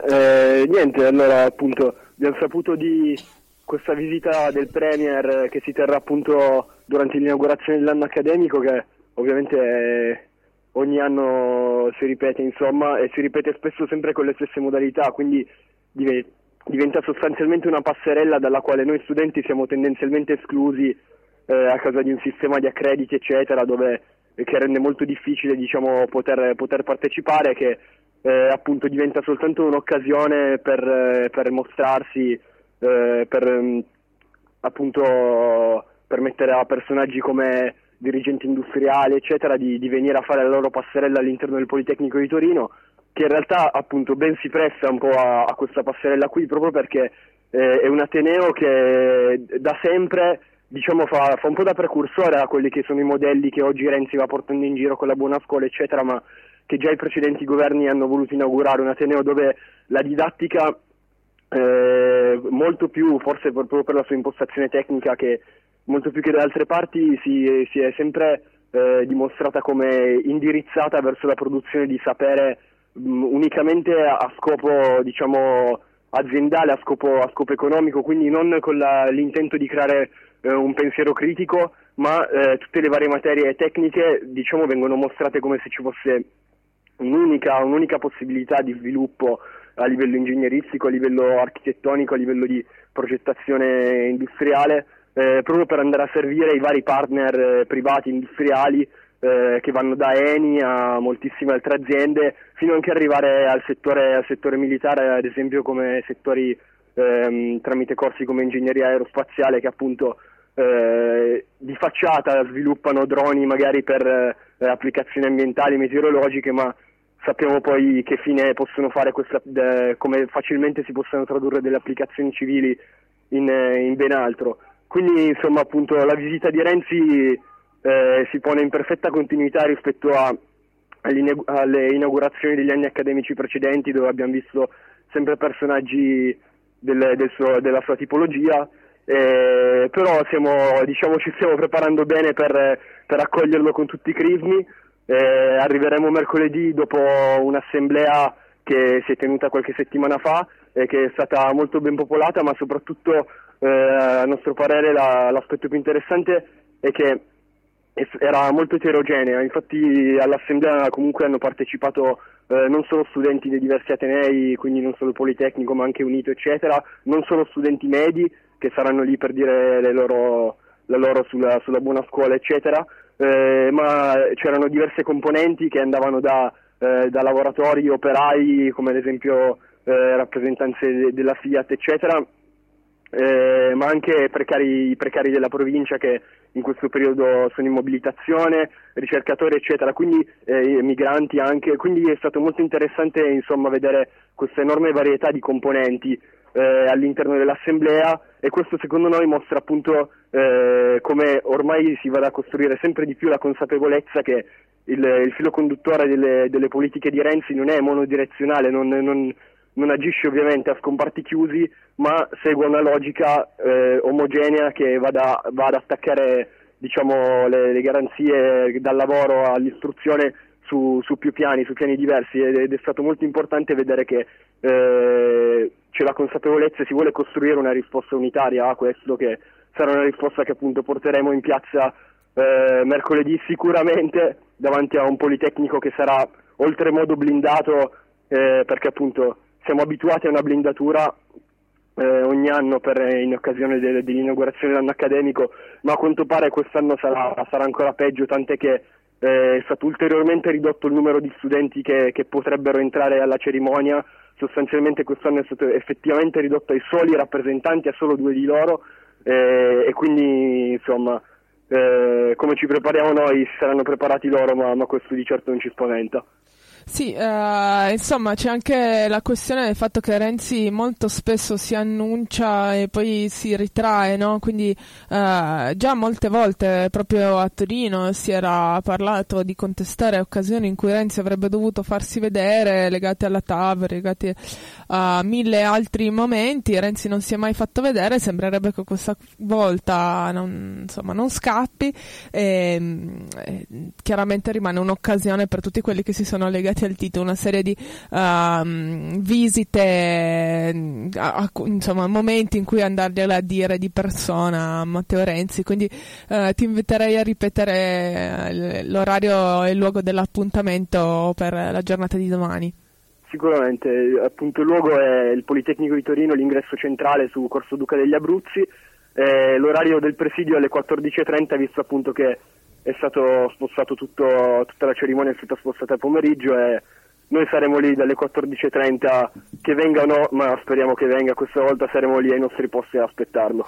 Niente, allora appunto abbiamo saputo di questa visita del Premier che si terrà appunto durante l'inaugurazione dell'anno accademico, che ovviamente ogni anno si ripete, insomma, e si ripete spesso sempre con le stesse modalità, quindi diventa sostanzialmente una passerella dalla quale noi studenti siamo tendenzialmente esclusi a causa di un sistema di accrediti eccetera, che rende molto difficile, diciamo, poter partecipare, che appunto diventa soltanto un'occasione per mostrarsi, appunto permettere a personaggi come dirigenti industriali eccetera di venire a fare la loro passerella all'interno del Politecnico di Torino, che in realtà appunto ben si presta un po' a questa passerella qui, proprio perché è un ateneo che da sempre, diciamo, fa un po' da precursore a quelli che sono i modelli che oggi Renzi va portando in giro con la buona scuola eccetera, ma che già i precedenti governi hanno voluto inaugurare, un ateneo dove la didattica molto più, forse proprio per la sua impostazione tecnica, che molto più che da altre parti si è sempre dimostrata come indirizzata verso la produzione di sapere unicamente a scopo, diciamo, aziendale, a scopo economico, quindi non con l'intento di creare un pensiero critico, ma tutte le varie materie tecniche, diciamo, vengono mostrate come se ci fosse un'unica possibilità di sviluppo a livello ingegneristico, a livello architettonico, a livello di progettazione industriale, proprio per andare a servire i vari partner privati industriali che vanno da Eni a moltissime altre aziende, fino anche arrivare al settore militare, ad esempio come settori tramite corsi come ingegneria aerospaziale, che appunto di facciata sviluppano droni magari per applicazioni ambientali, meteorologiche, ma sappiamo poi che fine possono fare, come facilmente si possono tradurre delle applicazioni civili in ben altro. Quindi insomma appunto la visita di Renzi si pone in perfetta continuità rispetto alle inaugurazioni degli anni accademici precedenti, dove abbiamo visto sempre personaggi della sua tipologia, però ci stiamo preparando bene per accoglierlo con tutti i crismi. Arriveremo mercoledì dopo un'assemblea che si è tenuta qualche settimana fa e che è stata molto ben popolata, ma soprattutto a nostro parere l'aspetto più interessante è che era molto eterogenea. Infatti all'assemblea comunque hanno partecipato non solo studenti dei diversi atenei, quindi non solo il Politecnico ma anche Unito eccetera, non solo studenti medi che saranno lì per dire la loro sulla buona scuola eccetera, ma c'erano diverse componenti che andavano da lavoratori, operai, come ad esempio rappresentanze della Fiat eccetera, ma anche i precari della provincia che in questo periodo sono in mobilitazione, ricercatori eccetera, quindi migranti anche, quindi è stato molto interessante insomma vedere questa enorme varietà di componenti all'interno dell'assemblea, e questo secondo noi mostra appunto come ormai si vada a costruire sempre di più la consapevolezza che il filo conduttore delle politiche di Renzi non è monodirezionale, non agisce ovviamente a scomparti chiusi, ma segue una logica omogenea che vada ad attaccare, diciamo, le garanzie dal lavoro all'istruzione su più piani, su piani diversi, ed è stato molto importante vedere che c'è la consapevolezza e si vuole costruire una risposta unitaria a questo, che sarà una risposta che appunto porteremo in piazza mercoledì sicuramente davanti a un Politecnico che sarà oltremodo blindato, perché appunto siamo abituati a una blindatura ogni anno in occasione dell'inaugurazione dell'anno accademico, ma a quanto pare quest'anno sarà ancora peggio, tant'è che è stato ulteriormente ridotto il numero di studenti che potrebbero entrare alla cerimonia. Sostanzialmente quest'anno è stato effettivamente ridotto ai soli rappresentanti, a solo 2 di loro, e quindi insomma come ci prepariamo noi si saranno preparati loro, ma questo di certo non ci spaventa. Sì, insomma c'è anche la questione del fatto che Renzi molto spesso si annuncia e poi si ritrae, no? Quindi già molte volte proprio a Torino si era parlato di contestare occasioni in cui Renzi avrebbe dovuto farsi vedere, legate alla TAV, legate a 1000 altri momenti. Renzi non si è mai fatto vedere, sembrerebbe che questa volta non scappi, e chiaramente rimane un'occasione per tutti quelli che si sono legati legati al titolo, una serie di visite, insomma momenti in cui andargliela a dire di persona a Matteo Renzi, quindi ti inviterei a ripetere l'orario e il luogo dell'appuntamento per la giornata di domani. Sicuramente, appunto il luogo è il Politecnico di Torino, l'ingresso centrale su Corso Duca degli Abruzzi, l'orario del presidio è alle 14:30, visto appunto che è stato spostato tutta la cerimonia è stata spostata al pomeriggio, e noi saremo lì dalle 14:30, che venga o no, ma speriamo che venga questa volta, saremo lì ai nostri posti ad aspettarlo.